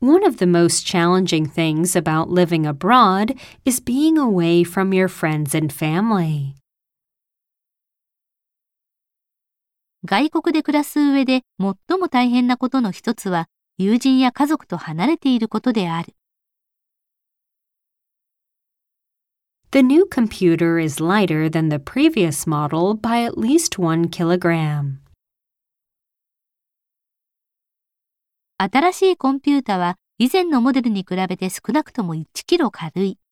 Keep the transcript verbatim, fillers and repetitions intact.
One of the most challenging things about living abroad is being away from your friends and family. 外国で暮らす上で最も大変なことの一つは、友人や家族と離れていることである。 The new computer is lighter than the previous model by at least one kilogram. 新しいコンピュータは以前のモデルに比べて少なくともいちキロ軽い。